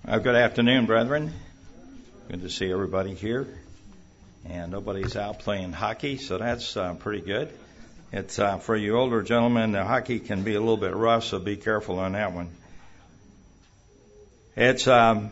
Good afternoon, brethren. Good to see everybody here. And nobody's out playing hockey, so that's pretty good. It's for you older gentlemen, the hockey can be a little bit rough, so be careful on that one. It's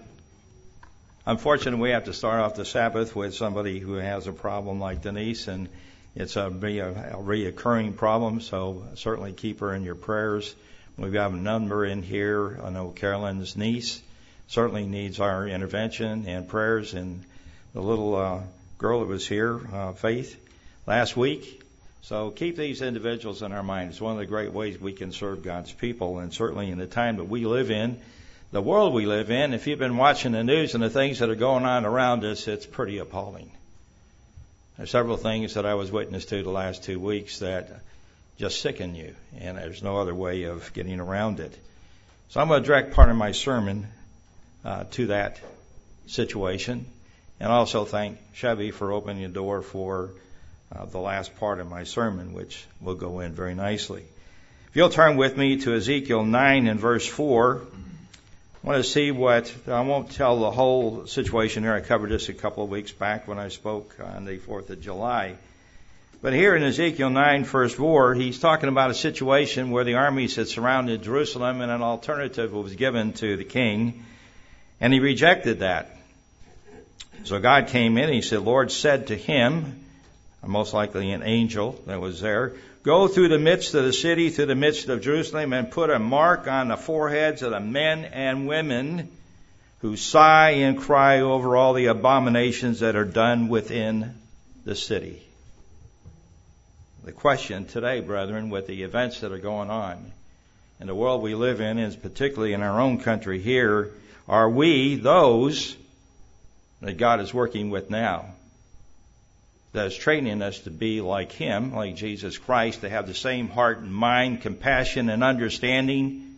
unfortunate we have to start off the Sabbath with somebody who has a problem like Denise, and it's a reoccurring problem, so certainly keep her in your prayers. We've got a number in here. I know Carolyn's niece certainly needs our intervention and prayers, and the little girl that was here, Faith, last week. So keep these individuals in our mind. It's one of the great ways we can serve God's people, and certainly in the time that we live in, the world we live in, if you've been watching the news and the things that are going on around us, it's pretty appalling. There's several things that I was witness to the last 2 weeks that just sicken you, and there's no other way of getting around it. So I'm going to direct part of my sermon to that situation, and also thank Chevy for opening the door for the last part of my sermon, which will go in very nicely. If you'll turn with me to Ezekiel 9 and verse 4, I want to see I won't tell the whole situation here. I covered this a couple of weeks back when I spoke on the 4th of July. But here in Ezekiel 9, verse 4, he's talking about a situation where the armies had surrounded Jerusalem and an alternative was given to the king, and he rejected that. So God came in and he said, Lord said to him, most likely an angel that was there, go through the midst of the city, through the midst of Jerusalem, and put a mark on the foreheads of the men and women who sigh and cry over all the abominations that are done within the city. The question today, brethren, with the events that are going on in the world we live in, and particularly in our own country here, are we those that God is working with now, that is training us to be like Him, like Jesus Christ, to have the same heart and mind, compassion and understanding?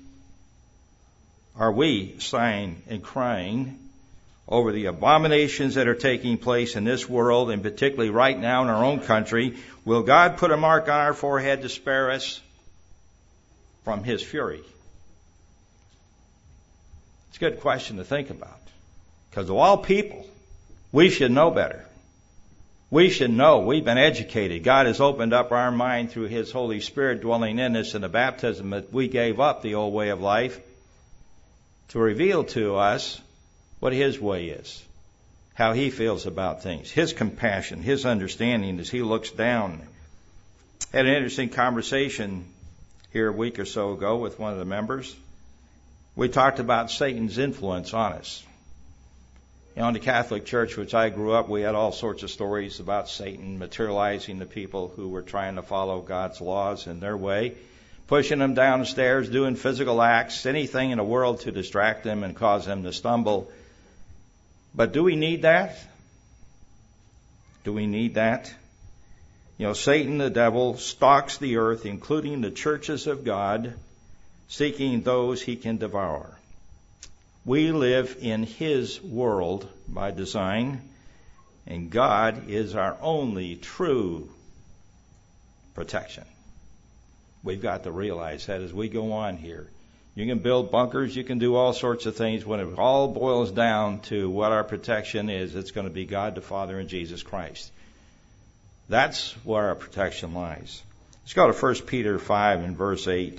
Are we sighing and crying over the abominations that are taking place in this world, and particularly right now in our own country? Will God put a mark on our forehead to spare us from His fury? It's a good question to think about, because of all people, we should know better. We should know. We've been educated. God has opened up our mind through His Holy Spirit dwelling in us in the baptism that we gave up the old way of life to reveal to us what His way is, how He feels about things, His compassion, His understanding as He looks down. Had an interesting conversation here a week or so ago with one of the members. We talked about Satan's influence on us. In the Catholic Church, which I grew up, we had all sorts of stories about Satan materializing the people who were trying to follow God's laws in their way, pushing them down the stairs, doing physical acts, anything in the world to distract them and cause them to stumble. But do we need that? Do we need that? Satan, the devil, stalks the earth, including the churches of God, seeking those he can devour. We live in His world by design, and God is our only true protection. We've got to realize that as we go on here. You can build bunkers, you can do all sorts of things. When it all boils down to what our protection is, it's going to be God the Father and Jesus Christ. That's where our protection lies. Let's go to 1 Peter 5 and verse 8.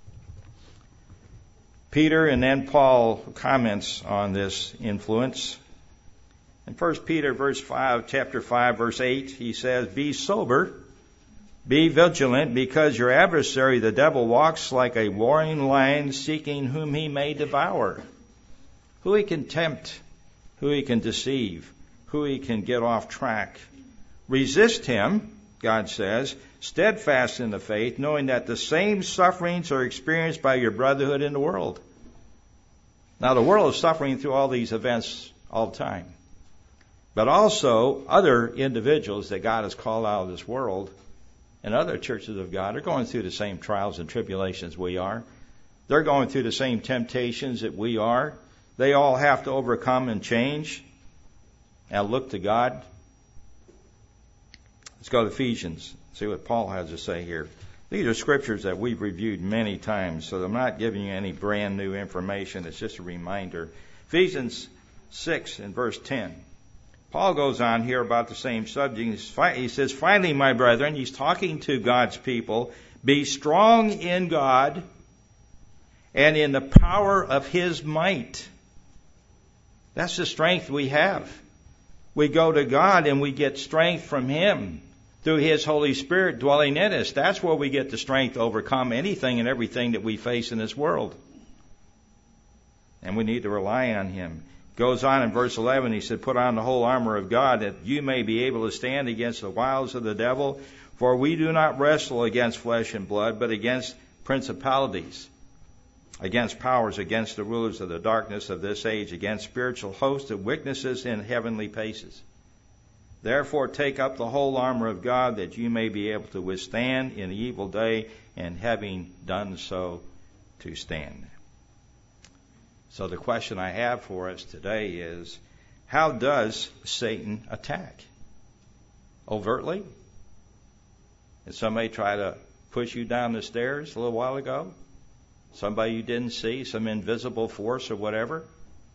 Peter and then Paul comments on this influence. In 1 Peter chapter 5, verse 8, he says, be sober, be vigilant, because your adversary, the devil, walks like a roaring lion, seeking whom he may devour. Who he can tempt, who he can deceive, who he can get off track. Resist him, God says, steadfast in the faith, knowing that the same sufferings are experienced by your brotherhood in the world. Now, the world is suffering through all these events all the time. But also, other individuals that God has called out of this world and other churches of God are going through the same trials and tribulations we are. They're going through the same temptations that we are. They all have to overcome and change and look to God. Let's go to Ephesians, see what Paul has to say here. These are scriptures that we've reviewed many times, so I'm not giving you any brand new information. It's just a reminder. Ephesians 6 and verse 10. Paul goes on here about the same subject. He says, finally, my brethren, he's talking to God's people, be strong in God and in the power of his might. That's the strength we have. We go to God and we get strength from him through his Holy Spirit dwelling in us. That's where we get the strength to overcome anything and everything that we face in this world. And we need to rely on him. Goes on in verse 11, he said, put on the whole armor of God that you may be able to stand against the wiles of the devil. For we do not wrestle against flesh and blood, but against principalities, against powers, against the rulers of the darkness of this age, against spiritual hosts of wickednesses in heavenly places. Therefore take up the whole armor of God that you may be able to withstand in the evil day, and having done so, to stand. So the question I have for us today is, how does Satan attack? Overtly? Did somebody try to push you down the stairs a little while ago? Somebody you didn't see, some invisible force or whatever?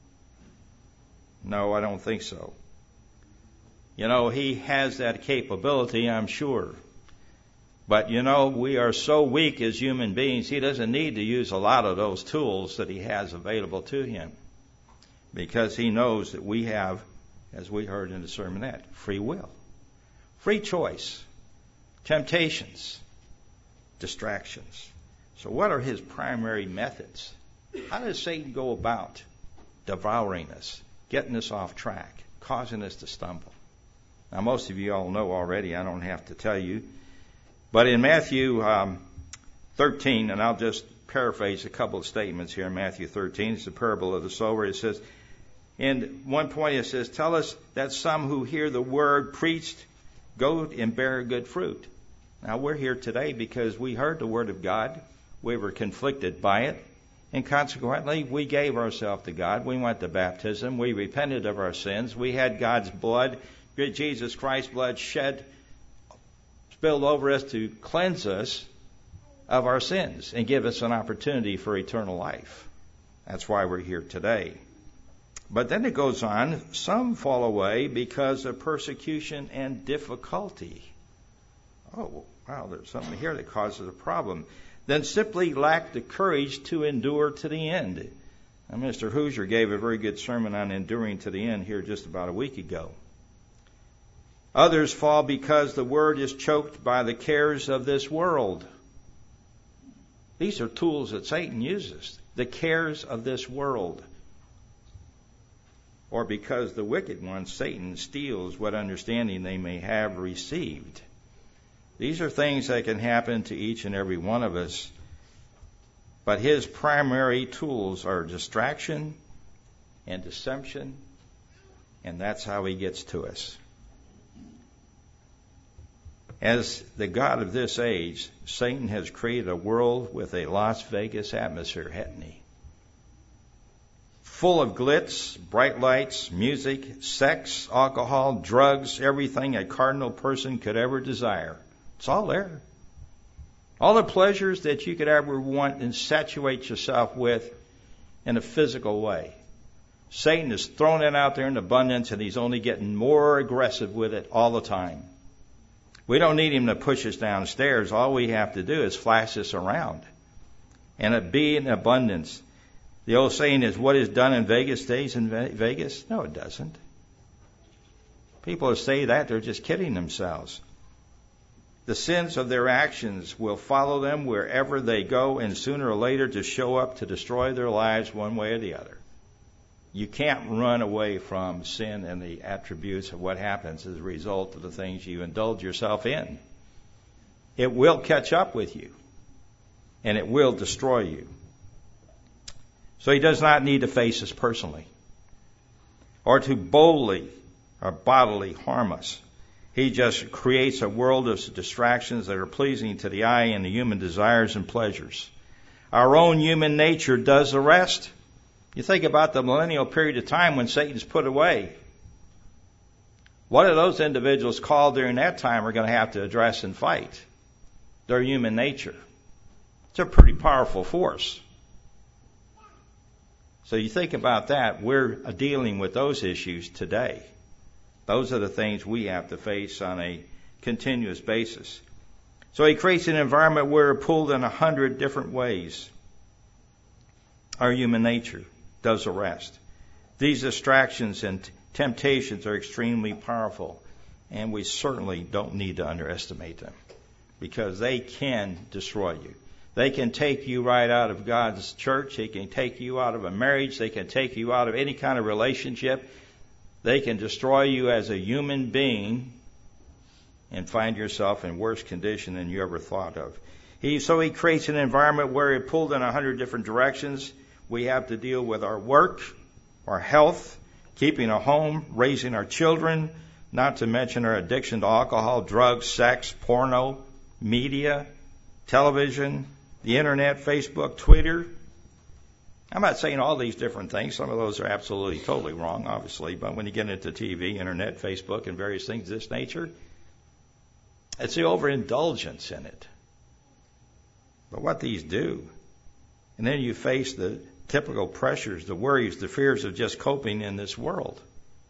No, I don't think so. You know, he has that capability, I'm sure. But, you know, we are so weak as human beings, he doesn't need to use a lot of those tools that he has available to him. Because he knows that we have, as we heard in the sermonette, free will, free choice, temptations, distractions. So what are his primary methods? How does Satan go about devouring us, getting us off track, causing us to stumble? Now, most of you all know already. I don't have to tell you. But in Matthew 13, and I'll just paraphrase a couple of statements here in Matthew 13. It's the parable of the sower. It says, in one point it says, tell us that some who hear the word preached go and bear good fruit. Now, we're here today because we heard the word of God. We were conflicted by it. And consequently, we gave ourselves to God. We went to baptism. We repented of our sins. We had God's blood, Jesus Christ's blood spilled over us to cleanse us of our sins and give us an opportunity for eternal life. That's why we're here today. But then it goes on, some fall away because of persecution and difficulty. Oh, wow, there's something here that causes a problem. Then simply lack the courage to endure to the end. Now, Mr. Hoosier gave a very good sermon on enduring to the end here just about a week ago. Others fall because the word is choked by the cares of this world. These are tools that Satan uses, the cares of this world. Or because the wicked one, Satan, steals what understanding they may have received. These are things that can happen to each and every one of us. But his primary tools are distraction and deception, and that's how he gets to us. As the God of this age, Satan has created a world with a Las Vegas atmosphere, hasn't he? Full of glitz, bright lights, music, sex, alcohol, drugs, everything a cardinal person could ever desire. It's all there. All the pleasures that you could ever want and saturate yourself with in a physical way. Satan has thrown it out there in abundance, and he's only getting more aggressive with it all the time. We don't need him to push us downstairs. All we have to do is flash us around. And it be in abundance. The old saying is, what is done in Vegas stays in Vegas? No, it doesn't. People who say that, they're just kidding themselves. The sins of their actions will follow them wherever they go, and sooner or later to show up to destroy their lives one way or the other. You can't run away from sin and the attributes of what happens as a result of the things you indulge yourself in. It will catch up with you, and it will destroy you. So he does not need to face us personally or to boldly or bodily harm us. He just creates a world of distractions that are pleasing to the eye and the human desires and pleasures. Our own human nature does the rest. You think about the millennial period of time when Satan's put away. What are those individuals called during that time are going to have to address and fight? Their human nature. It's a pretty powerful force. So you think about that, we're dealing with those issues today. Those are the things we have to face on a continuous basis. So he creates an environment where we're pulled in 100 different ways. Our human nature does the rest. These distractions and temptations are extremely powerful, and we certainly don't need to underestimate them, because they can destroy you. They can take you right out of God's church. They can take you out of a marriage. They can take you out of any kind of relationship. They can destroy you as a human being and find yourself in worse condition than you ever thought of. So he creates an environment where we're pulled in 100 different directions. We have to deal with our work, our health, keeping a home, raising our children, not to mention our addiction to alcohol, drugs, sex, porno, media, television, the internet, Facebook, Twitter. I'm not saying all these different things. Some of those are absolutely, totally wrong, obviously. But when you get into TV, internet, Facebook, and various things of this nature, it's the overindulgence in it. But what these do, and then you face the typical pressures, the worries, the fears of just coping in this world.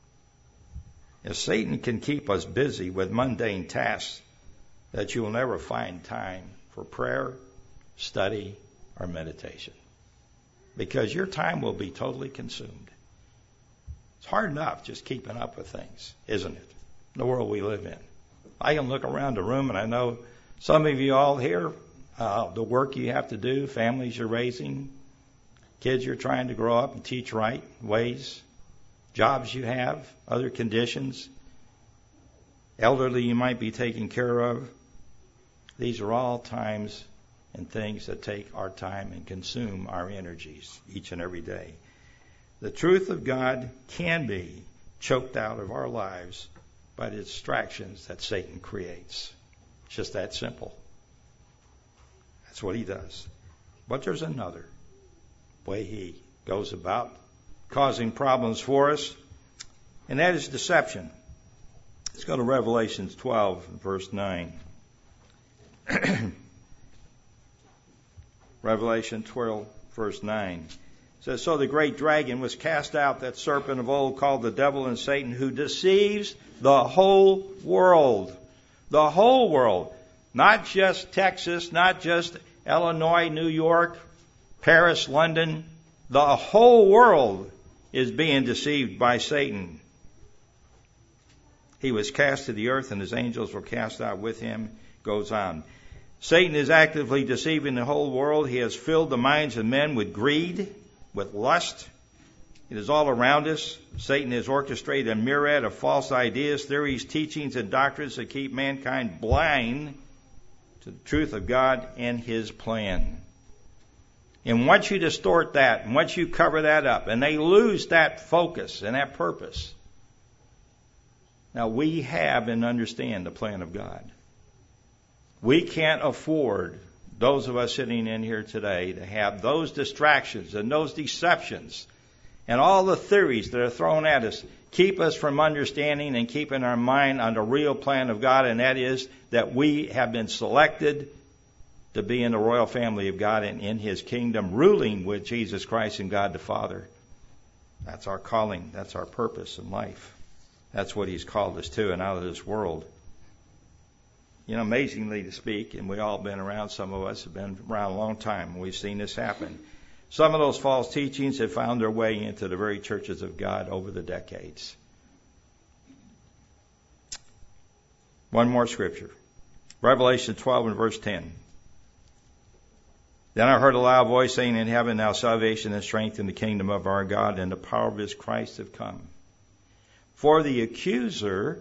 If Satan can keep us busy with mundane tasks, that you will never find time for prayer, study, or meditation, because your time will be totally consumed. It's hard enough just keeping up with things, isn't it? The world we live in. I can look around the room and I know some of you all here, the work you have to do, families you're raising, kids you're trying to grow up and teach right ways, jobs you have, other conditions, elderly you might be taking care of. These are all times and things that take our time and consume our energies each and every day. The truth of God can be choked out of our lives by the distractions that Satan creates. It's just that simple. That's what he does. But there's another way he goes about causing problems for us, and that is deception. Let's go to Revelation 12, verse 9. Revelation 12, verse 9 says, "So the great dragon was cast out, that serpent of old called the devil and Satan, who deceives the whole world." The whole world. Not just Texas, not just Illinois, New York, Paris, London. The whole world is being deceived by Satan. He was cast to the earth and his angels were cast out with him. Goes on. Satan is actively deceiving the whole world. He has filled the minds of men with greed, with lust. It is all around us. Satan has orchestrated a myriad of false ideas, theories, teachings, and doctrines that keep mankind blind to the truth of God and his plan. And once you distort that, and once you cover that up, and they lose that focus and that purpose, now we have and understand the plan of God. We can't afford, those of us sitting in here today, to have those distractions and those deceptions and all the theories that are thrown at us keep us from understanding and keeping our mind on the real plan of God, and that is that we have been selected to be in the royal family of God and in his kingdom, ruling with Jesus Christ and God the Father. That's our calling. That's our purpose in life. That's what he's called us to and out of this world. You know, amazingly to speak, and we've all been around, some of us have been around a long time, and we've seen this happen. Some of those false teachings have found their way into the very churches of God over the decades. One more scripture. Revelation 12 and verse 10. "Then I heard a loud voice saying in heaven, now salvation and strength in the kingdom of our God and the power of his Christ have come. For the accuser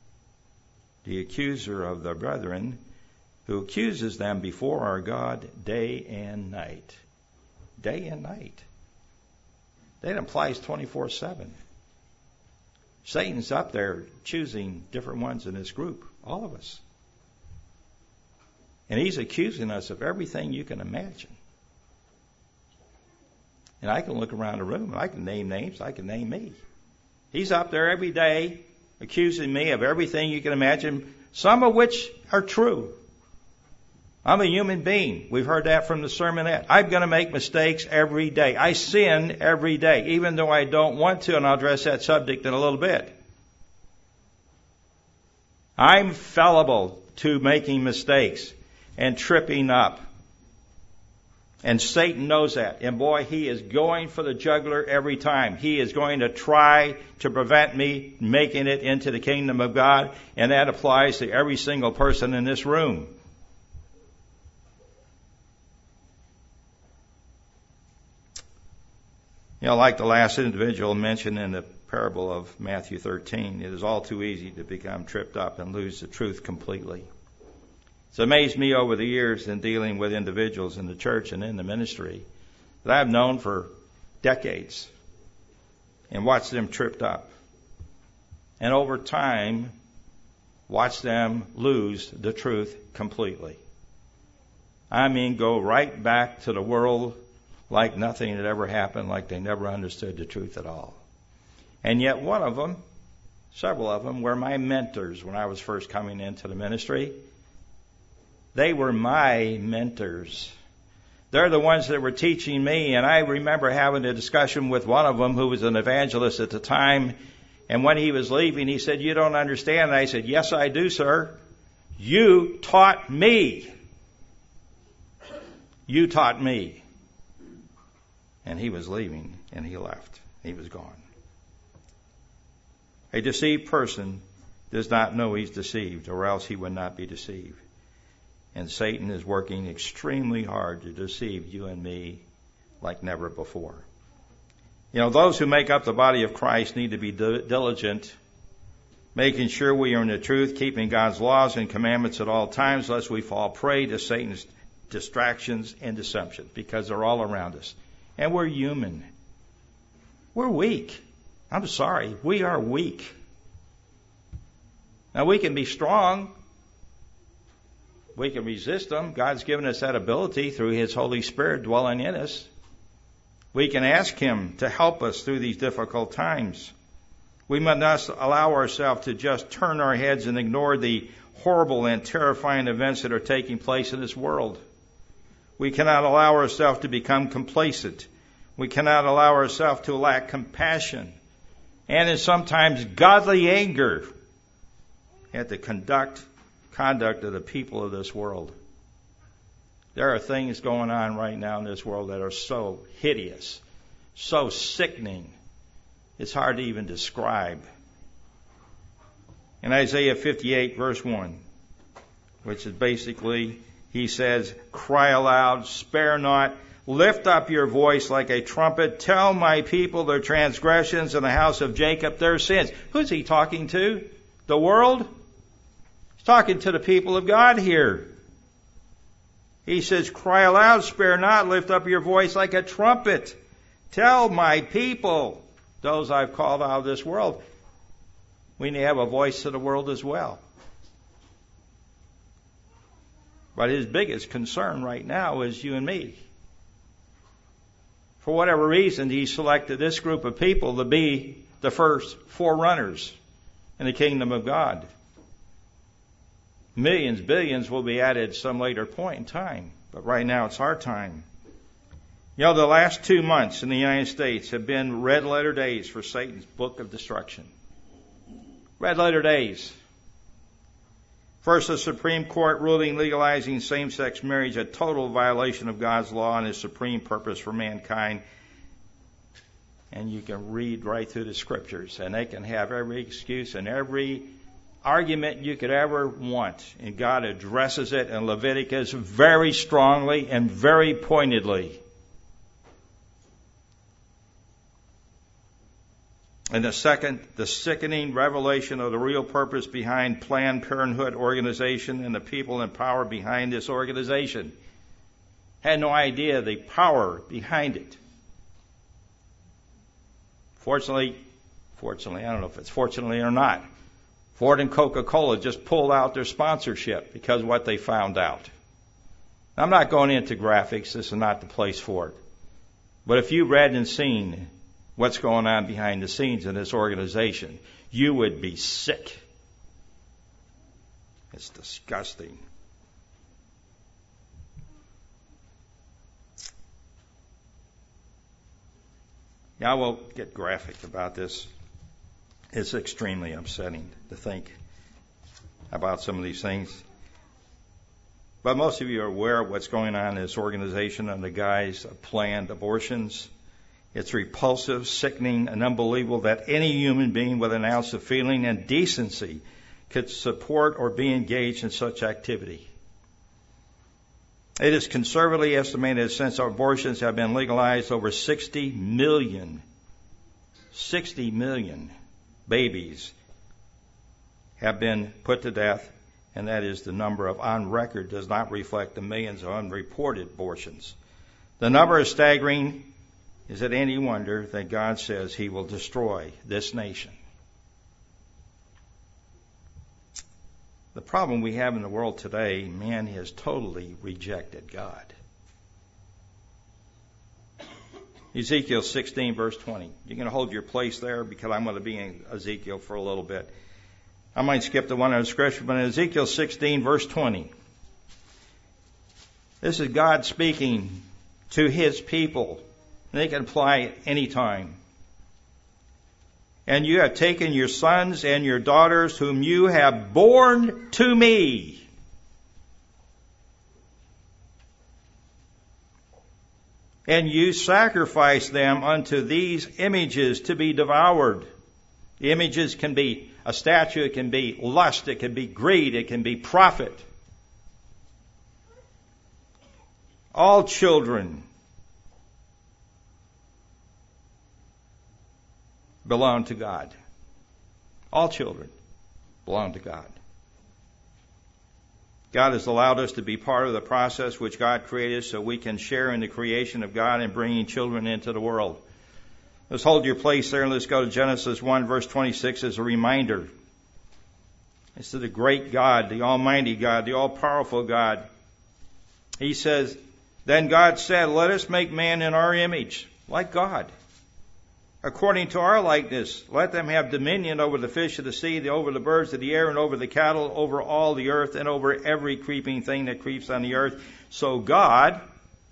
of the brethren, who accuses them before our God day and night." Day and night. That implies 24/7. Satan's up there choosing different ones in this group, all of us. And he's accusing us of everything you can imagine. And I can look around the room, and I can name names, I can name me. He's up there every day accusing me of everything you can imagine, some of which are true. I'm a human being. We've heard that from the sermonette. I'm going to make mistakes every day. I sin every day, even though I don't want to, and I'll address that subject in a little bit. I'm fallible to making mistakes and tripping up. And Satan knows that. And boy, he is going for the jugular every time. He is going to try to prevent me making it into the kingdom of God. And that applies to every single person in this room. You know, like the last individual mentioned in the parable of Matthew 13, it is all too easy to become tripped up and lose the truth completely. It's amazed me over the years in dealing with individuals in the church and in the ministry that I've known for decades and watched them tripped up. And over time, watch them lose the truth completely. I mean, go right back to the world like nothing had ever happened, like they never understood the truth at all. And yet one of them, several of them, were my mentors when I was first coming into the ministry. They were my mentors. They're the ones that were teaching me, and I remember having a discussion with one of them who was an evangelist at the time, and when he was leaving, he said, "You don't understand." And I said, "Yes, I do, sir. You taught me. You taught me." And he was leaving, and he left. He was gone. A deceived person does not know he's deceived, or else he would not be deceived. And Satan is working extremely hard to deceive you and me like never before. You know, those who make up the body of Christ need to be diligent, making sure we are in the truth, keeping God's laws and commandments at all times, lest we fall prey to Satan's distractions and deception, because they're all around us. And we're human. We're weak. I'm sorry. We are weak. Now, we can be strong. We can resist them. God's given us that ability through His Holy Spirit dwelling in us. We can ask Him to help us through these difficult times. We must not allow ourselves to just turn our heads and ignore the horrible and terrifying events that are taking place in this world. We cannot allow ourselves to become complacent. We cannot allow ourselves to lack compassion and in sometimes godly anger at the conduct of the people of this world. There are things going on right now in this world that are so hideous, so sickening, it's hard to even describe. In Isaiah 58, verse 1, which is basically, he says, "Cry aloud, spare not, lift up your voice like a trumpet, tell my people their transgressions and the house of Jacob their sins." Who's he talking to? The world? He's talking to the people of God here. He says, "Cry aloud, spare not, lift up your voice like a trumpet. Tell my people," those I've called out of this world. We need to have a voice to the world as well. But his biggest concern right now is you and me. For whatever reason, he selected this group of people to be the first forerunners in the kingdom of God. Millions, billions will be added some later point in time. But right now it's our time. You know, the last 2 months in the United States have been red letter days for Satan's book of destruction. Red letter days. First, the Supreme Court ruling legalizing same-sex marriage, a total violation of God's law and His supreme purpose for mankind. And you can read right through the scriptures, and they can have every excuse and every argument you could ever want. And God addresses it in Leviticus very strongly and very pointedly. And the second, the sickening revelation of the real purpose behind Planned Parenthood organization and the people in power behind this organization. Had no idea the power behind it. Fortunately, I don't know if it's fortunately or not, Ford and Coca-Cola just pulled out their sponsorship because of what they found out. I'm not going into graphics. This is not the place for it. But if you read and seen what's going on behind the scenes in this organization, you would be sick. It's disgusting. Yeah, I won't get graphic about this. It's extremely upsetting to think about some of these things. But most of you are aware of what's going on in this organization under the guise of planned abortions. It's repulsive, sickening, and unbelievable that any human being with an ounce of feeling and decency could support or be engaged in such activity. It is conservatively estimated that since abortions have been legalized, over 60 million babies have been put to death, and that is the number of on record does not reflect the millions of unreported abortions. The number is staggering. Is it any wonder that God says he will destroy this nation? The problem we have in the world today, man has totally rejected God. Ezekiel 16, verse 20. You're going to hold your place there because I'm going to be in Ezekiel for a little bit. I might skip the one in the scripture, but in Ezekiel 16, verse 20. This is God speaking to his people. They can apply it any time. And you have taken your sons and your daughters whom you have borne to me. And you sacrifice them unto these images to be devoured. The images can be a statue, it can be lust, it can be greed, it can be profit. All children belong to God. All children belong to God. God has allowed us to be part of the process which God created so we can share in the creation of God and bringing children into the world. Let's hold your place there and let's go to Genesis 1 verse 26 as a reminder. It's to the great God, the Almighty God, the all-powerful God. He says, then God said, let us make man in our image, like God. According to our likeness, let them have dominion over the fish of the sea, over the birds of the air, and over the cattle, over all the earth, and over every creeping thing that creeps on the earth. So God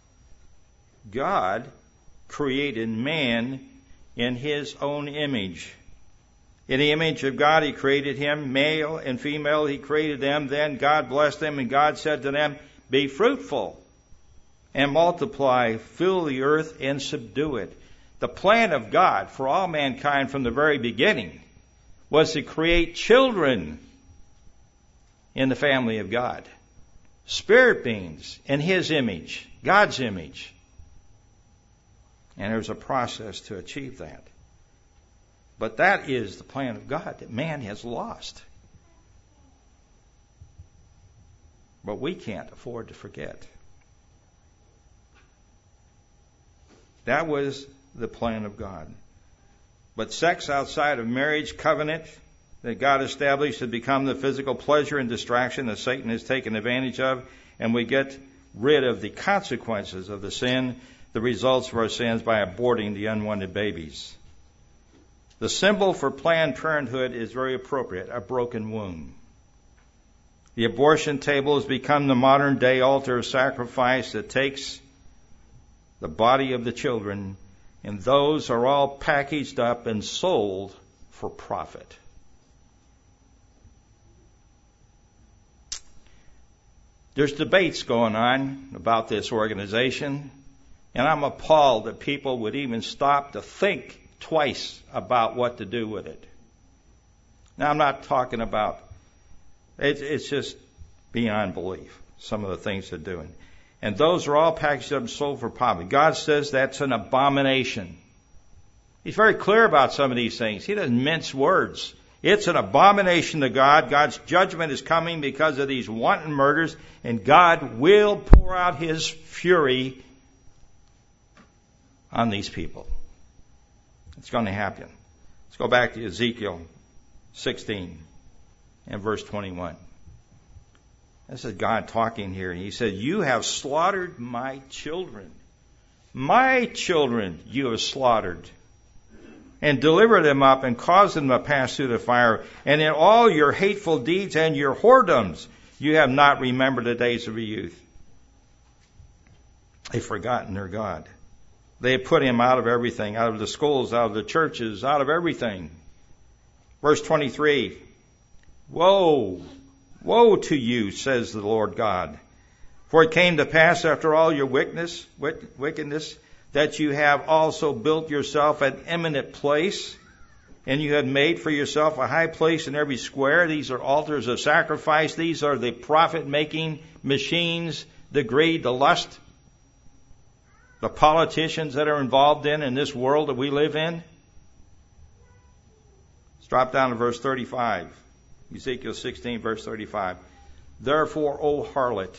created man in his own image. In the image of God he created him, male and female he created them. Then God blessed them, and God said to them, be fruitful and multiply, fill the earth and subdue it. The plan of God for all mankind from the very beginning was to create children in the family of God. Spirit beings in his image, God's image. And there's a process to achieve that. But that is the plan of God that man has lost. But we can't afford to forget. That was the plan of God. But sex outside of marriage covenant that God established has become the physical pleasure and distraction that Satan has taken advantage of, and we get rid of the consequences of the sin, the results of our sins, by aborting the unwanted babies. The symbol for Planned Parenthood is very appropriate, a broken womb. The abortion table has become the modern day altar of sacrifice that takes the body of the children, and those are all packaged up and sold for profit. There's debates going on about this organization, and I'm appalled that people would even stop to think twice about what to do with it. Now, I'm not talking about, it's just beyond belief, some of the things they're doing. And those are all packaged up and sold for profit. God says that's an abomination. He's very clear about some of these things. He doesn't mince words. It's an abomination to God. God's judgment is coming because of these wanton murders, and God will pour out his fury on these people. It's going to happen. Let's go back to Ezekiel 16 and verse 21. This is God talking here. He said, you have slaughtered my children. My children you have slaughtered. And delivered them up and caused them to pass through the fire. And in all your hateful deeds and your whoredoms, you have not remembered the days of your youth. They've forgotten their God. They had put him out of everything, out of the schools, out of the churches, out of everything. Verse 23, woe, woe to you, says the Lord God. For it came to pass after all your wickedness, that you have also built yourself an eminent place, and you have made for yourself a high place in every square. These are altars of sacrifice. These are the profit-making machines, the greed, the lust, the politicians that are involved in this world that we live in. Let's drop down to verse 35. Ezekiel 16, verse 35. Therefore, O harlot.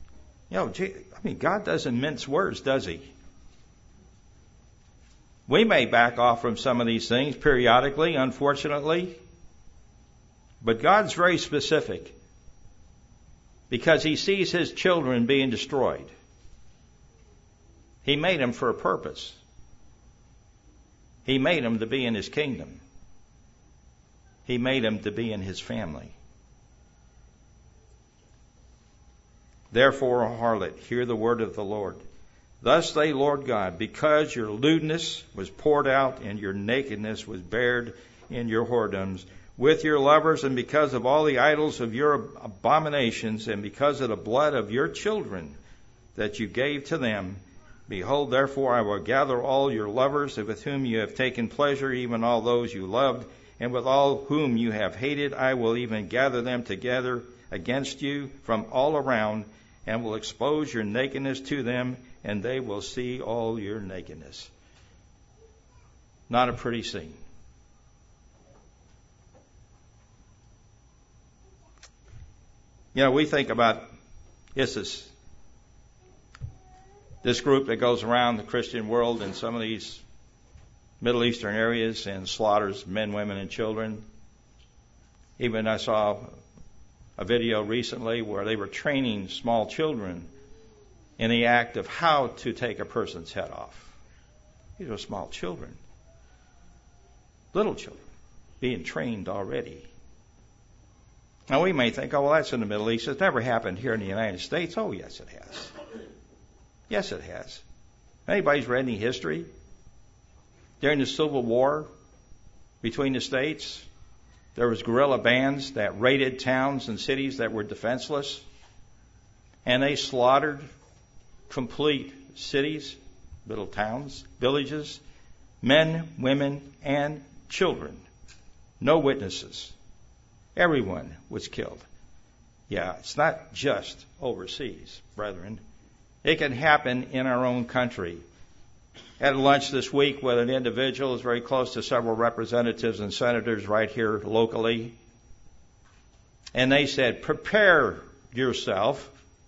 God doesn't mince words, does he? We may back off from some of these things periodically, unfortunately. But God's very specific because he sees his children being destroyed. He made them for a purpose. He made them to be in his kingdom. He made them to be in his family. Therefore, O harlot, hear the word of the Lord. Thus say, Lord God, because your lewdness was poured out and your nakedness was bared in your whoredoms with your lovers, and because of all the idols of your abominations, and because of the blood of your children that you gave to them, behold, therefore I will gather all your lovers with whom you have taken pleasure, even all those you loved, and with all whom you have hated, I will even gather them together against you from all around, and will expose your nakedness to them, and they will see all your nakedness. Not a pretty scene. We think about ISIS, this group that goes around the Christian world in some of these Middle Eastern areas and slaughters men, women, and children. Even I saw a video recently where they were training small children in the act of how to take a person's head off. These are small children, little children, being trained already. Now we may think, that's in the Middle East. It's never happened here in the United States. Oh, yes, it has. Yes, it has. Anybody's read any history? During the Civil War between the states, there was guerrilla bands that raided towns and cities that were defenseless, and they slaughtered complete cities, little towns, villages, men, women, and children. No witnesses. Everyone was killed. Yeah, it's not just overseas, brethren. It can happen in our own country. Had lunch this week with an individual who's very close to several representatives and senators right here locally. And they said, prepare yourself.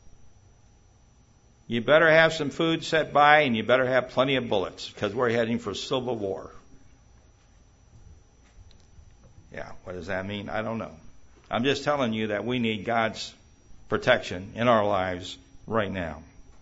You better have some food set by, and you better have plenty of bullets, because we're heading for civil war. Yeah, what does that mean? I don't know. I'm just telling you that we need God's protection in our lives right now.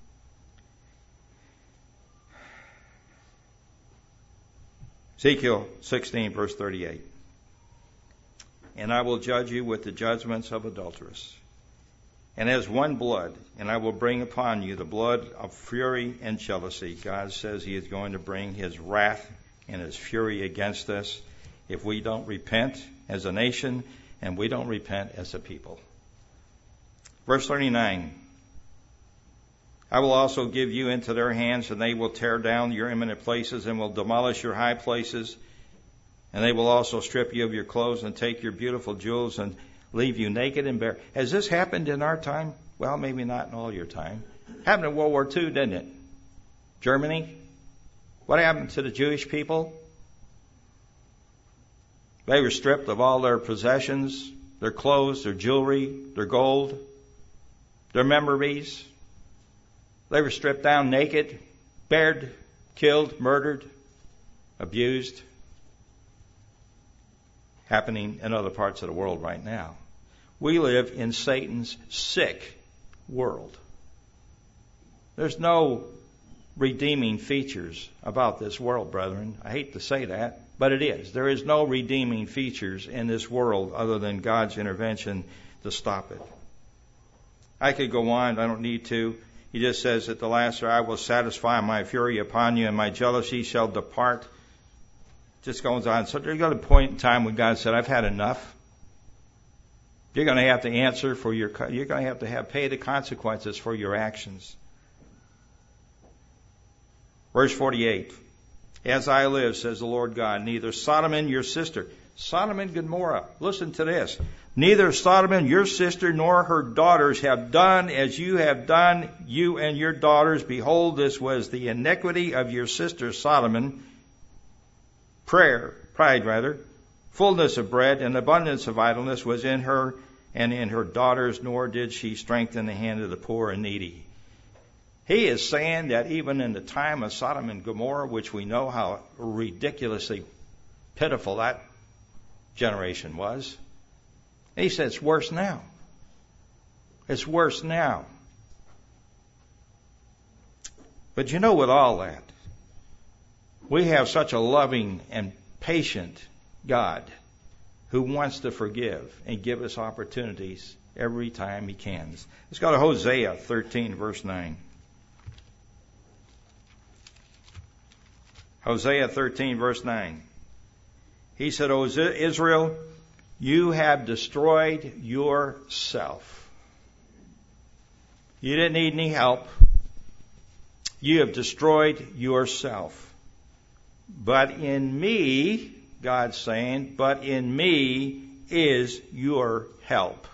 Ezekiel 16, verse 38. And I will judge you with the judgments of adulterers, and as one blood, and I will bring upon you the blood of fury and jealousy. God says he is going to bring his wrath and his fury against us if we don't repent as a nation and we don't repent as a people. Verse 39. I will also give you into their hands, and they will tear down your eminent places and will demolish your high places. And they will also strip you of your clothes and take your beautiful jewels and leave you naked and bare. Has this happened in our time? Well, maybe not in all your time. Happened in World War II, didn't it? Germany. What happened to the Jewish people? They were stripped of all their possessions, their clothes, their jewelry, their gold, their memories. They were stripped down naked, bared, killed, murdered, abused. Happening in other parts of the world right now. We live in Satan's sick world. There's no redeeming features about this world, brethren. I hate to say that, but it is. There is no redeeming features in this world other than God's intervention to stop it. I could go on, I don't need to. He just says at the last, I will satisfy my fury upon you and my jealousy shall depart. Just goes on. So there's got a point in time when God said, I've had enough. You're going to have to answer for you're going to have pay the consequences for your actions. Verse 48. As I live, says the Lord God, neither Sodom and your sister, Sodom and Gomorrah, listen to this. Neither Sodom and your sister nor her daughters have done as you have done, you and your daughters. Behold, this was the iniquity of your sister Sodom. Pride, fullness of bread and abundance of idleness was in her and in her daughters, nor did she strengthen the hand of the poor and needy. He is saying that even in the time of Sodom and Gomorrah, which we know how ridiculously pitiful that generation was, he said it's worse now. It's worse now. But you know, with all that, we have such a loving and patient God who wants to forgive and give us opportunities every time He can. Let's go to Hosea 13, verse 9. Hosea 13, verse 9. He said, O Israel, you have destroyed yourself. You didn't need any help. You have destroyed yourself. But in me, God's saying, but in me is your help.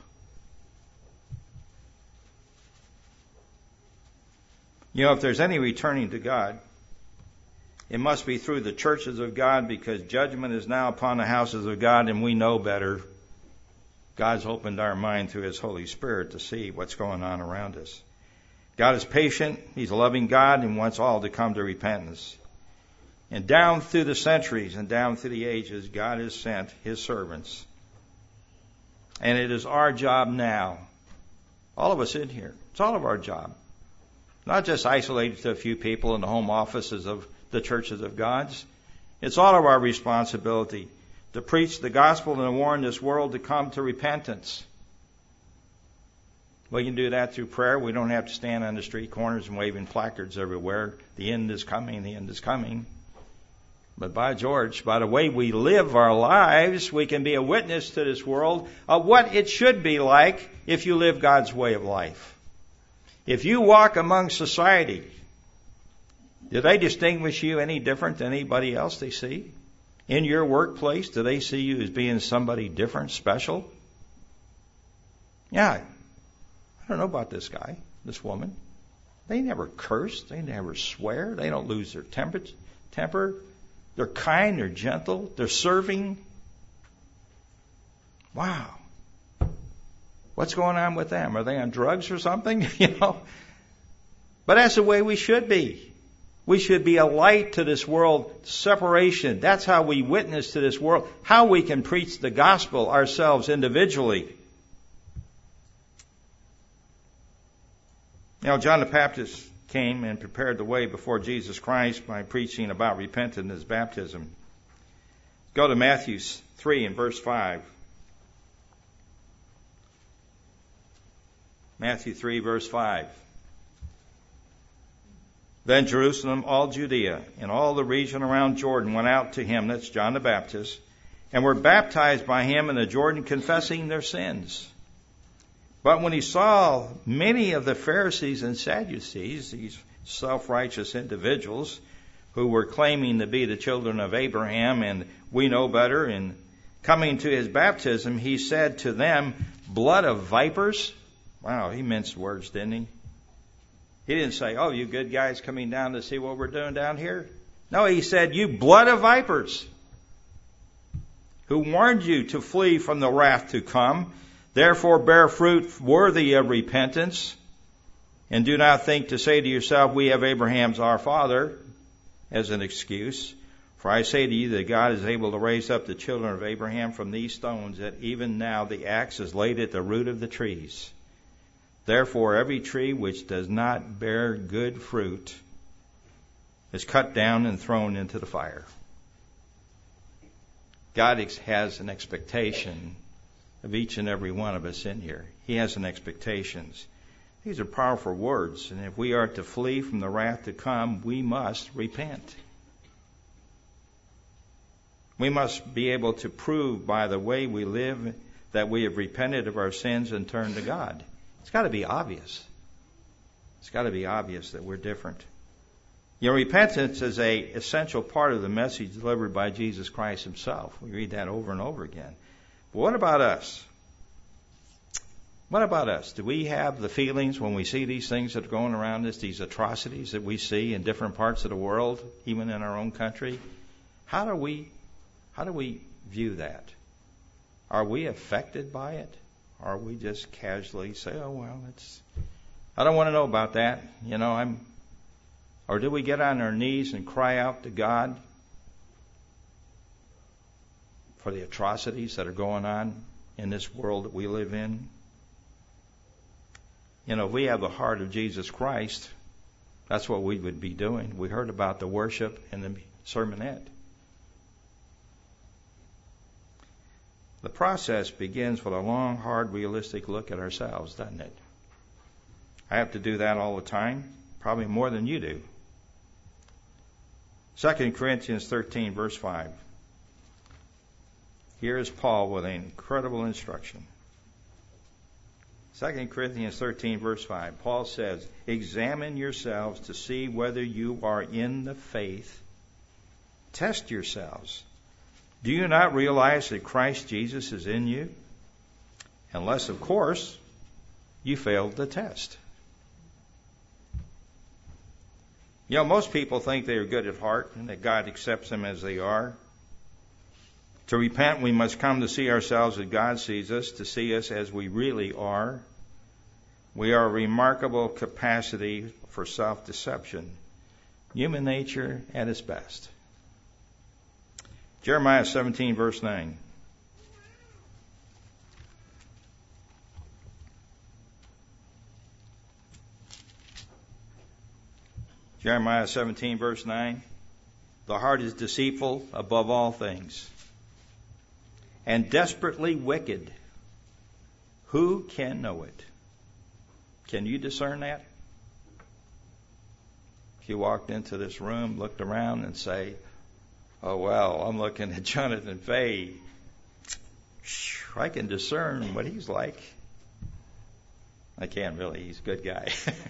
You know, if there's any returning to God, it must be through the churches of God, because judgment is now upon the houses of God, and we know better. God's opened our mind through His Holy Spirit to see what's going on around us. God is patient. He's a loving God and wants all to come to repentance. And down through the centuries and down through the ages, God has sent His servants. And it is our job now, all of us in here, it's all of our job. Not just isolated to a few people in the home offices of the churches of God's. It's all of our responsibility to preach the gospel and to warn this world to come to repentance. We can do that through prayer. We don't have to stand on the street corners and waving placards everywhere. The end is coming, the end is coming. But by George, by the way we live our lives, we can be a witness to this world of what it should be like if you live God's way of life. If you walk among society, do they distinguish you any different than anybody else they see? In your workplace, do they see you as being somebody different, special? Yeah, I don't know about this guy, this woman. They never curse. They never swear. They don't lose their temper. They're kind. They're gentle. They're serving. Wow. What's going on with them? Are they on drugs or something? But that's the way we should be. We should be a light to this world. Separation. That's how we witness to this world. How we can preach the gospel ourselves individually. John the Baptist came and prepared the way before Jesus Christ by preaching about repentance and His baptism. Go to Matthew 3 and verse 5. Matthew 3, verse 5. Then Jerusalem, all Judea, and all the region around Jordan went out to Him, that's John the Baptist, and were baptized by Him in the Jordan, confessing their sins. But when He saw many of the Pharisees and Sadducees, these self-righteous individuals who were claiming to be the children of Abraham, and we know better, and coming to His baptism, He said to them, blood of vipers. Wow, He minced words, didn't He? He didn't say, oh, you good guys coming down to see what we're doing down here. No, He said, you blood of vipers, who warned you to flee from the wrath to come. Therefore bear fruit worthy of repentance, and do not think to say to yourself, we have Abraham's our father, as an excuse. For I say to you that God is able to raise up the children of Abraham from these stones, that even now the axe is laid at the root of the trees. Therefore every tree which does not bear good fruit is cut down and thrown into the fire. God has an expectation of each and every one of us in here. He has an expectation These are powerful words, and if we are to flee from the wrath to come, we must repent. We must be able to prove by the way we live that we have repented of our sins and turned to God. It's got to be obvious. It's got to be obvious that we're different. Repentance is an essential part of the message delivered by Jesus Christ himself. We read that over and over again. But what about us? What about us? Do we have the feelings when we see these things that are going around us, these atrocities that we see in different parts of the world, even in our own country? How do we view that? Are we affected by it? Or we just casually say, oh, well, I don't want to know about that. Or do we get on our knees and cry out to God for the atrocities that are going on in this world that we live in? If we have the heart of Jesus Christ, that's what we would be doing. We heard about the worship in the sermonette. The process begins with a long, hard, realistic look at ourselves, doesn't it? I have to do that all the time, probably more than you do. 2 Corinthians 13, verse 5. Here is Paul with an incredible instruction. 2 Corinthians 13, verse 5. Paul says, examine yourselves to see whether you are in the faith. Test yourselves. Do you not realize that Christ Jesus is in you? Unless, of course, you failed the test. Most people think they are good at heart and that God accepts them as they are. To repent, we must come to see ourselves as God sees us, to see us as we really are. We are a remarkable capacity for self-deception. Human nature at its best. Jeremiah 17, verse 9. Jeremiah 17, verse 9. The heart is deceitful above all things, and desperately wicked. Who can know it? Can you discern that? If you walked into this room, looked around and say, oh, well, I'm looking at Jonathan Fay. I can discern what he's like. I can't really. He's a good guy.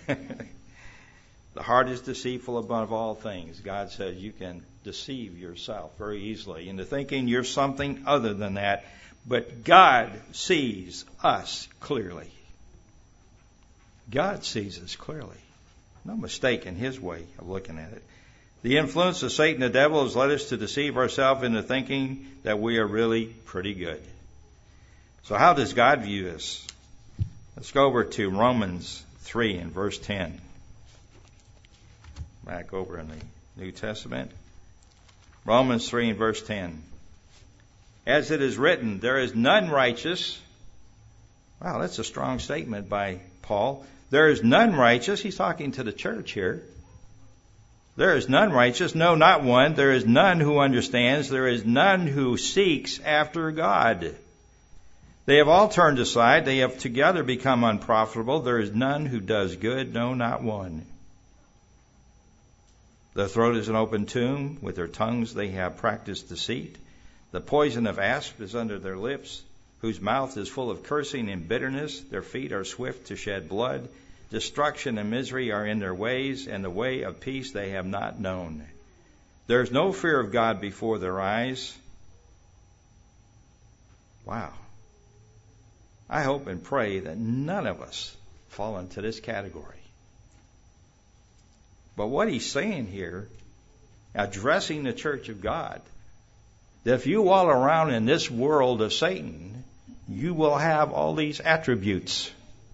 The heart is deceitful above all things. God says you can deceive yourself very easily into thinking you're something other than that. But God sees us clearly. God sees us clearly. No mistake in his way of looking at it. The influence of Satan, the devil, has led us to deceive ourselves into thinking that we are really pretty good. So how does God view us? Let's go over to Romans 3 and verse 10. Back over in the New Testament. Romans 3 and verse 10. As it is written, there is none righteous. Wow, that's a strong statement by Paul. There is none righteous. He's talking to the church here. There is none righteous, no, not one. There is none who understands. There is none who seeks after God. They have all turned aside. They have together become unprofitable. There is none who does good, no, not one. Their throat is an open tomb. With their tongues they have practiced deceit. The poison of asp is under their lips, whose mouth is full of cursing and bitterness. Their feet are swift to shed blood. Destruction and misery are in their ways, and the way of peace they have not known. There is no fear of God before their eyes. Wow. I hope and pray that none of us fall into this category. But what he's saying here, addressing the church of God, that if you walk around in this world of Satan, you will have all these attributes.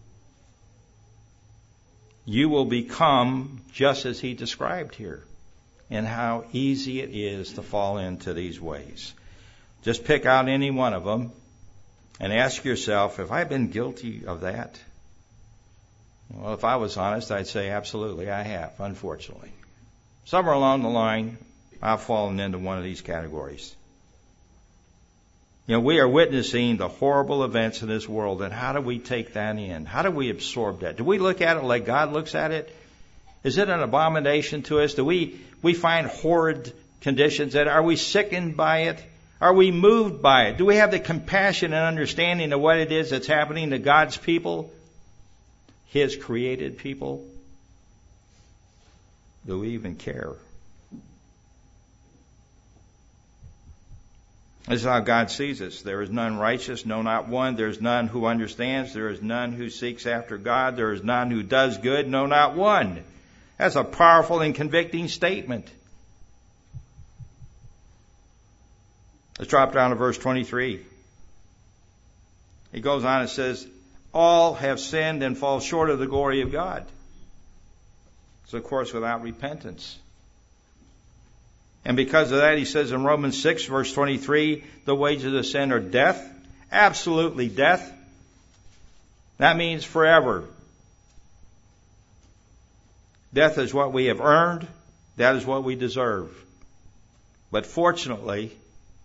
You will become just as he described here, and how easy it is to fall into these ways. Just pick out any one of them and ask yourself, have I been guilty of that? Well, if I was honest, I'd say absolutely I have, unfortunately. Somewhere along the line, I've fallen into one of these categories. We are witnessing the horrible events in this world, and how do we take that in? How do we absorb that? Do we look at it like God looks at it? Is it an abomination to us? Do we find horrid conditions? And are we sickened by it? Are we moved by it? Do we have the compassion and understanding of what it is that's happening to God's people, His created people? Do we even care? This is how God sees us. There is none righteous, no, not one. There is none who understands. There is none who seeks after God. There is none who does good, no, not one. That's a powerful and convicting statement. Let's drop down to verse 23. He goes on and says, all have sinned and fall short of the glory of God. So, of course, without repentance. And because of that, he says in Romans 6, verse 23, the wages of sin are death. Absolutely death. That means forever. Death is what we have earned. That is what we deserve. But fortunately,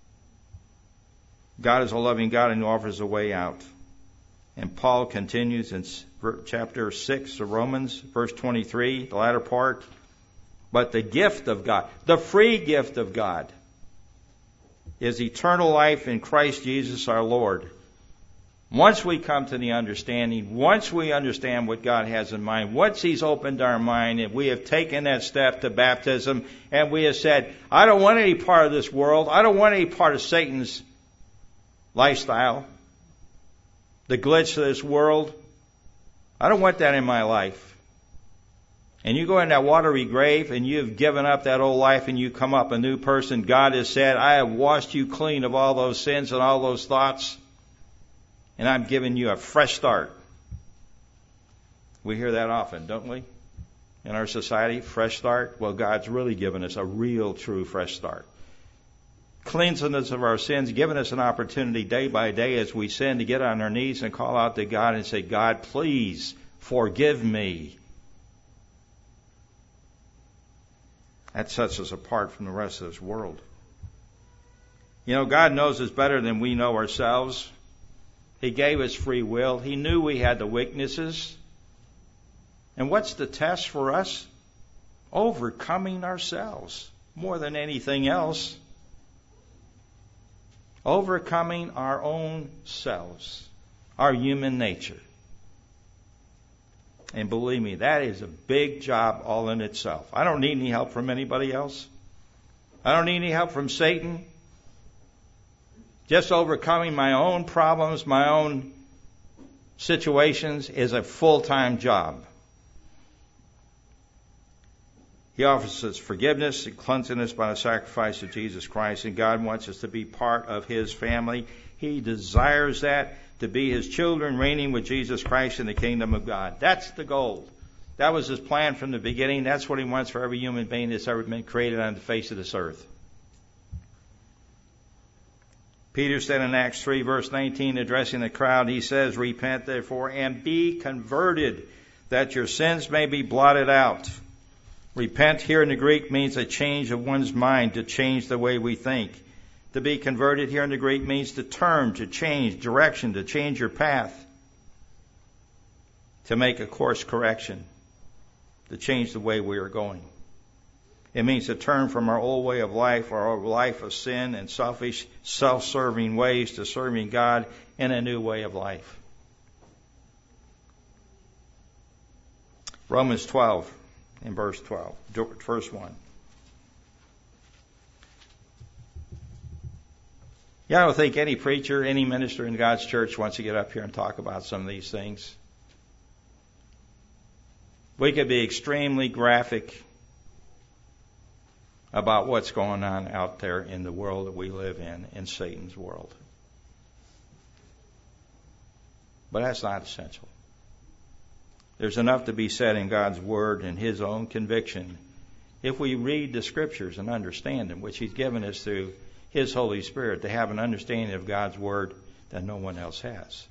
God is a loving God and offers a way out. And Paul continues in chapter 6 of Romans, verse 23, the latter part. But the gift of God, the free gift of God, is eternal life in Christ Jesus our Lord. Once we come to the understanding, once we understand what God has in mind, once He's opened our mind and we have taken that step to baptism and we have said, I don't want any part of this world, I don't want any part of Satan's lifestyle, the glitch of this world, I don't want that in my life. And you go in that watery grave and you've given up that old life and you come up a new person. God has said, I have washed you clean of all those sins and all those thoughts. And I'm giving you a fresh start. We hear that often, don't we? In our society, fresh start. Well, God's really given us a real, true fresh start. Cleansing us of our sins, giving us an opportunity day by day as we sin to get on our knees and call out to God and say, God, please forgive me. That sets us apart from the rest of this world. God knows us better than we know ourselves. He gave us free will. He knew we had the weaknesses. And what's the test for us? Overcoming ourselves more than anything else. Overcoming our own selves, our human nature. And believe me, that is a big job all in itself. I don't need any help from anybody else. I don't need any help from Satan. Just overcoming my own problems, my own situations is a full-time job. He offers us forgiveness and cleansing us by the sacrifice of Jesus Christ, and God wants us to be part of His family. He desires that, to be His children reigning with Jesus Christ in the kingdom of God. That's the goal. That was His plan from the beginning. That's what He wants for every human being that's ever been created on the face of this earth. Peter said in Acts 3, verse 19, addressing the crowd, he says, repent therefore and be converted, that your sins may be blotted out. Repent here in the Greek means a change of one's mind, to change the way we think. To be converted here in the Greek means to turn, to change direction, to change your path, to make a course correction, to change the way we are going. It means to turn from our old way of life, our old life of sin and selfish, self-serving ways, to serving God in a new way of life. Romans 12, in verse 12, verse 1. I don't think any preacher, any minister in God's church wants to get up here and talk about some of these things. We could be extremely graphic about what's going on out there in the world that we live in Satan's world. But that's not essential. There's enough to be said in God's Word and His own conviction if we read the Scriptures and understand them, which He's given us through His Holy Spirit, to have an understanding of God's Word that no one else has.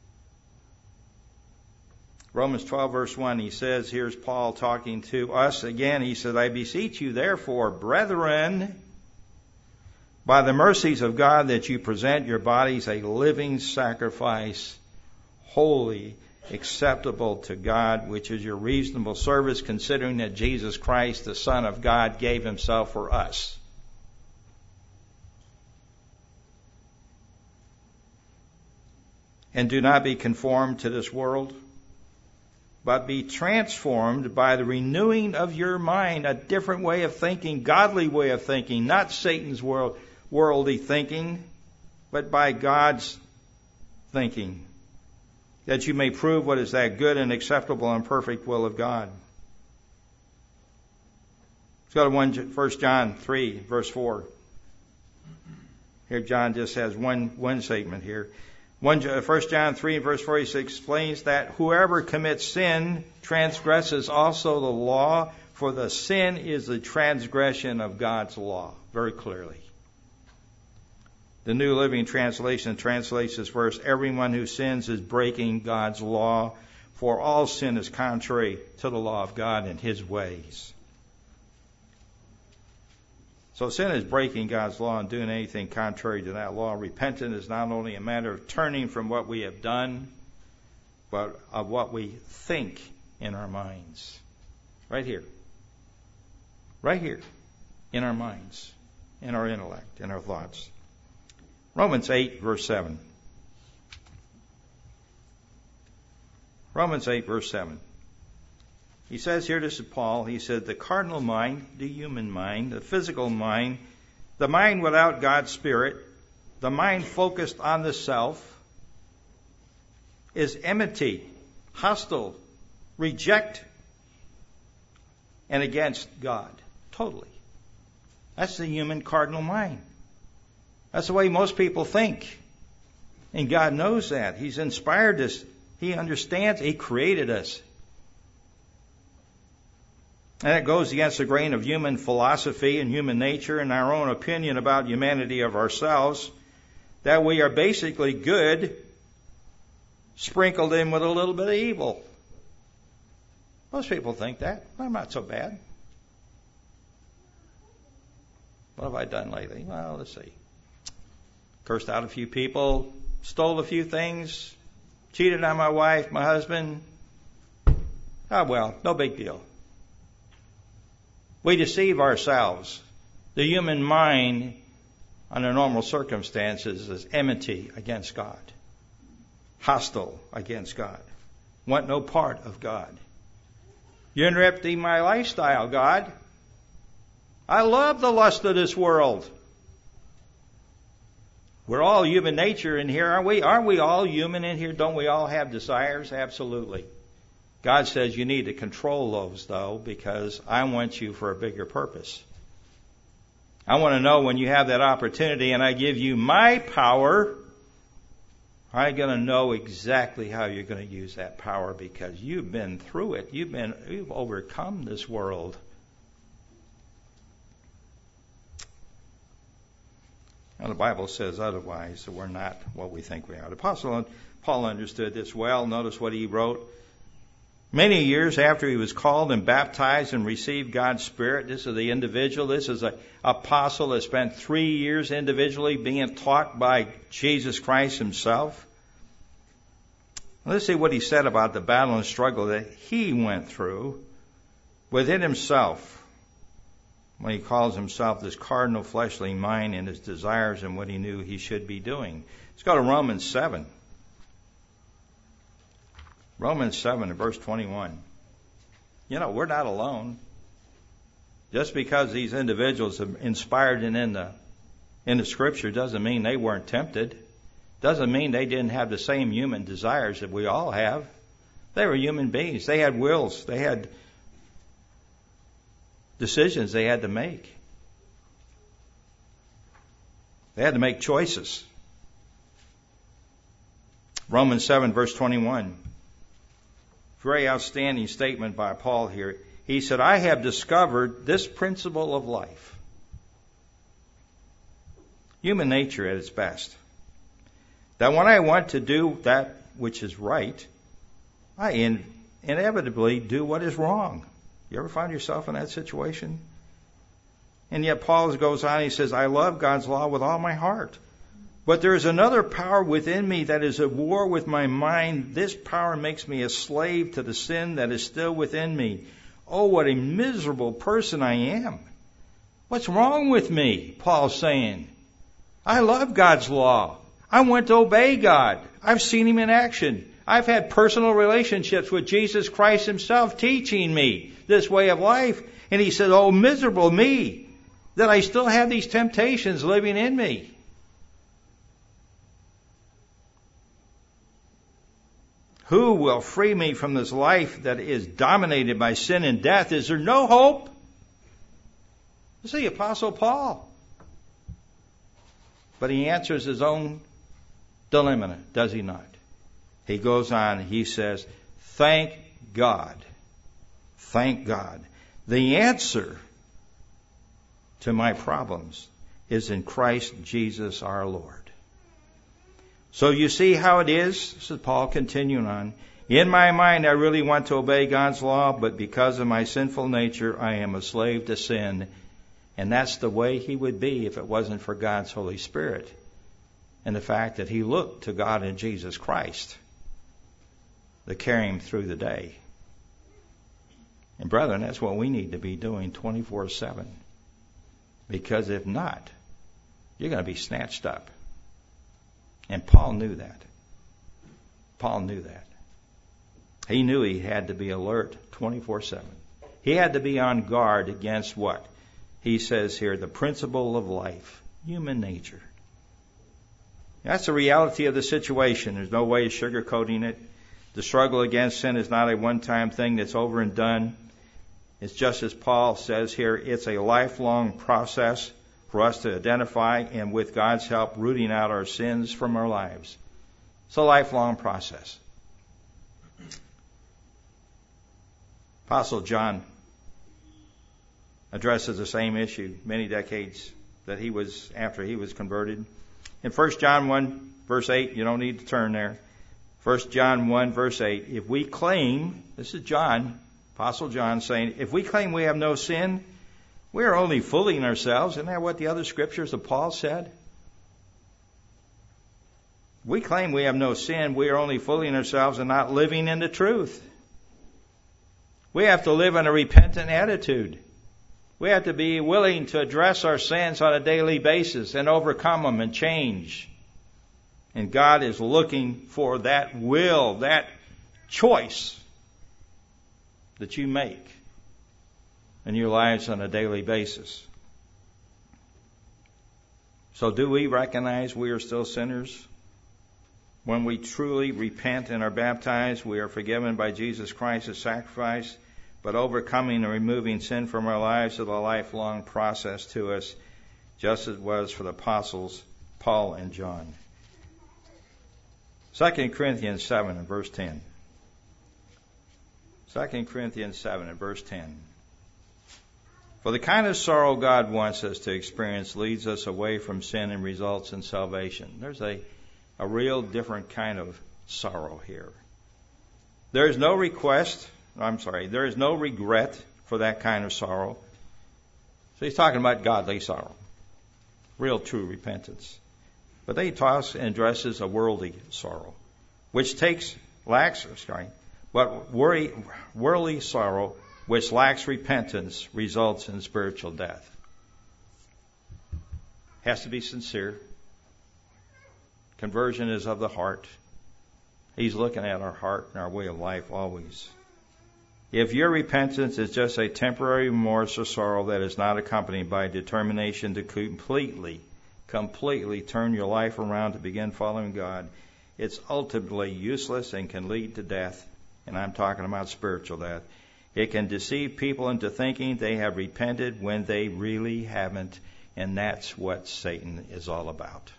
Romans 12, verse 1, he says, here's Paul talking to us again. He said, I beseech you, therefore, brethren, by the mercies of God, that you present your bodies a living sacrifice, holy, acceptable to God, which is your reasonable service, considering that Jesus Christ, the Son of God, gave himself for us. And do not be conformed to this world, but be transformed by the renewing of your mind, a different way of thinking, godly way of thinking, not Satan's worldly thinking, but by God's thinking, that you may prove what is that good and acceptable and perfect will of God. Let's go to 1 John 3, verse 4. Here John just has one statement here. 1 John 3, verse 4, he explains that whoever commits sin transgresses also the law, for the sin is the transgression of God's law, very clearly. The New Living Translation translates this verse, everyone who sins is breaking God's law, for all sin is contrary to the law of God and his ways. So sin is breaking God's law and doing anything contrary to that law. Repentance is not only a matter of turning from what we have done, but of what we think in our minds. Right here. Right here. In our minds. In our intellect. In our thoughts. Romans 8, verse 7. Romans 8, verse 7. He says here, this is Paul, he said, the carnal mind, the human mind, the physical mind, the mind without God's Spirit, the mind focused on the self, is enmity, hostile, reject, and against God. Totally. That's the human cardinal mind. That's the way most people think. And God knows that. He's inspired us. He understands. He created us. And it goes against the grain of human philosophy and human nature and our own opinion about humanity of ourselves, that we are basically good, sprinkled in with a little bit of evil. Most people think that. I'm not so bad. What have I done lately? Well, let's see. Cursed out a few people, stole a few things, cheated on my wife, my husband. Oh, well, no big deal. We deceive ourselves. The human mind, under normal circumstances, is enmity against God. Hostile against God. Want no part of God. You're interrupting my lifestyle, God. I love the lust of this world. We're all human nature in here, aren't we? Aren't we all human in here? Don't we all have desires? Absolutely. God says you need to control those, though, because I want you for a bigger purpose. I want to know when you have that opportunity and I give you my power, I'm going to know exactly how you're going to use that power because you've been through it. You've overcome this world. Now, the Bible says otherwise, so we're not what we think we are. The Apostle Paul understood this well. Notice what he wrote. Many years after he was called and baptized and received God's Spirit, this is the individual, this is an apostle that spent 3 years individually being taught by Jesus Christ himself. Let's see what he said about the battle and struggle that he went through within himself when he calls himself this cardinal fleshly mind and his desires and what he knew he should be doing. Let's go to Romans 7. Romans 7 and verse 21. You know, we're not alone. Just because these individuals are inspired and in the Scripture doesn't mean they weren't tempted. Doesn't mean they didn't have the same human desires that we all have. They were human beings. They had wills. They had decisions they had to make. They had to make choices. Romans 7 verse 21. Very outstanding statement by Paul here. He said, I have discovered this principle of life. Human nature at its best. That when I want to do that which is right, I inevitably do what is wrong. You ever find yourself in that situation? And yet Paul goes on, he says, I love God's law with all my heart. But there is another power within me that is at war with my mind. This power makes me a slave to the sin that is still within me. Oh, what a miserable person I am. What's wrong with me? Paul's saying. I love God's law. I want to obey God. I've seen Him in action. I've had personal relationships with Jesus Christ Himself teaching me this way of life. And he said, oh, miserable me, that I still have these temptations living in me. Who will free me from this life that is dominated by sin and death? Is there no hope? This is the Apostle Paul. But he answers his own dilemma, does he not? He goes on, he says, thank God. Thank God. The answer to my problems is in Christ Jesus our Lord. So you see how it is? This is Paul continuing on. In my mind, I really want to obey God's law, but because of my sinful nature, I am a slave to sin. And that's the way he would be if it wasn't for God's Holy Spirit and the fact that he looked to God in Jesus Christ to carry him through the day. And brethren, that's what we need to be doing 24/7. Because if not, you're going to be snatched up. And Paul knew that. Paul knew that. He knew he had to be alert 24/7. He had to be on guard against what? He says here, the principle of life, human nature. That's the reality of the situation. There's no way of sugarcoating it. The struggle against sin is not a one-time thing that's over and done. It's just as Paul says here, it's a lifelong process for us to identify and with God's help rooting out our sins from our lives. It's a lifelong process. Apostle John addresses the same issue many decades that he was after he was converted. In 1 John 1 verse 8, you don't need to turn there. 1 John 1 verse 8, if we claim, this is John, Apostle John saying, if we claim we have no sin, we are only fooling ourselves. Isn't that what the other scriptures of Paul said? We claim we have no sin, we are only fooling ourselves and not living in the truth. We have to live in a repentant attitude. We have to be willing to address our sins on a daily basis and overcome them and change. And God is looking for that will, that choice that you make in your lives on a daily basis. So do we recognize we are still sinners? When we truly repent and are baptized, we are forgiven by Jesus Christ's sacrifice. But overcoming and removing sin from our lives is a lifelong process to us, just as it was for the apostles Paul and John. 2 Corinthians 7 and verse 10. 2 Corinthians 7 and verse 10. For the kind of sorrow God wants us to experience leads us away from sin and results in salvation. There's a real different kind of sorrow here. There is no there is no regret for that kind of sorrow. So he's talking about godly sorrow. Real true repentance. But then he talks and addresses a worldly sorrow, which worldly sorrow, which lacks repentance, results in spiritual death. Has to be sincere. Conversion is of the heart. He's looking at our heart and our way of life always. If your repentance is just a temporary remorse or sorrow that is not accompanied by determination to completely turn your life around to begin following God, it's ultimately useless and can lead to death. And I'm talking about spiritual death. It can deceive people into thinking they have repented when they really haven't. And that's what Satan is all about.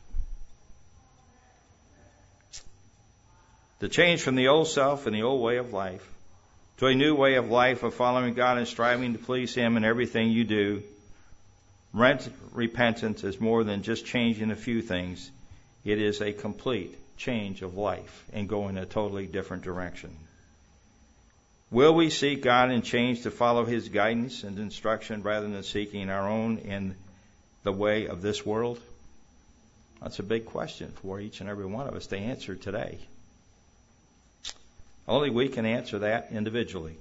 The change from the old self and the old way of life to a new way of life of following God and striving to please Him in everything you do. Repentance is more than just changing a few things. It is a complete change of life and going a totally different direction. Will we seek God and change to follow His guidance and instruction rather than seeking our own in the way of this world? That's a big question for each and every one of us to answer today. Only we can answer that individually.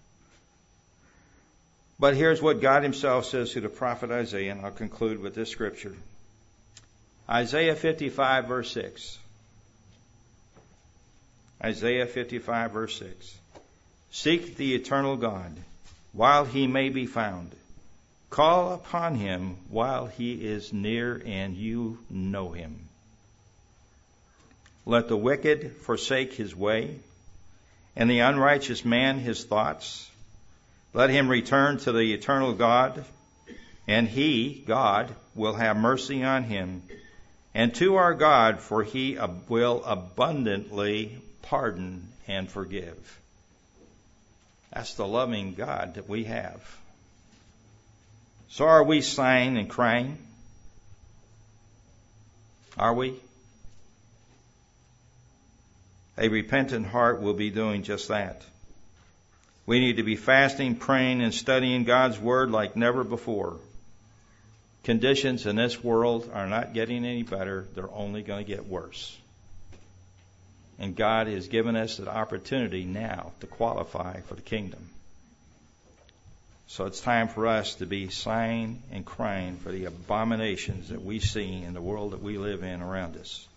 But here's what God Himself says through the prophet Isaiah, and I'll conclude with this scripture. Isaiah 55, verse 6. Isaiah 55, verse 6. Seek the eternal God while He may be found. Call upon Him while He is near and you know Him. Let the wicked forsake his way, and the unrighteous man his thoughts. Let him return to the eternal God, and He, God, will have mercy on him, and to our God, for He will abundantly pardon and forgive. That's the loving God that we have. So are we sighing and crying? Are we? A repentant heart will be doing just that. We need to be fasting, praying, and studying God's Word like never before. Conditions in this world are not getting any better. They're only going to get worse. And God has given us an opportunity now to qualify for the kingdom. So it's time for us to be sighing and crying for the abominations that we see in the world that we live in around us.